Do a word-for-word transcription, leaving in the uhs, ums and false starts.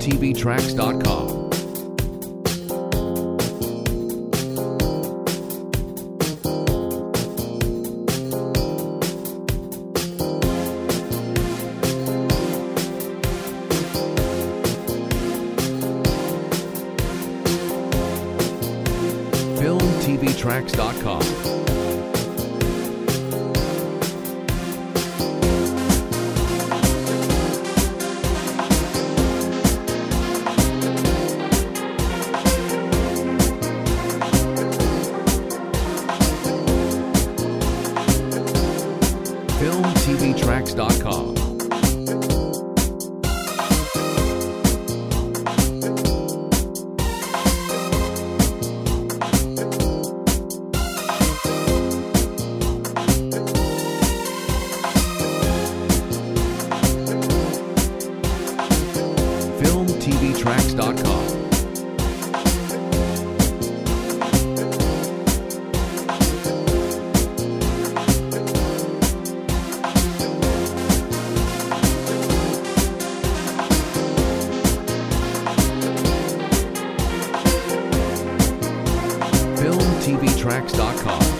T V Tracks dot com. Film T V Tracks dot com. Film T V Tracks dot com. Film T V Tracks dot com. Film T V Tracks dot com.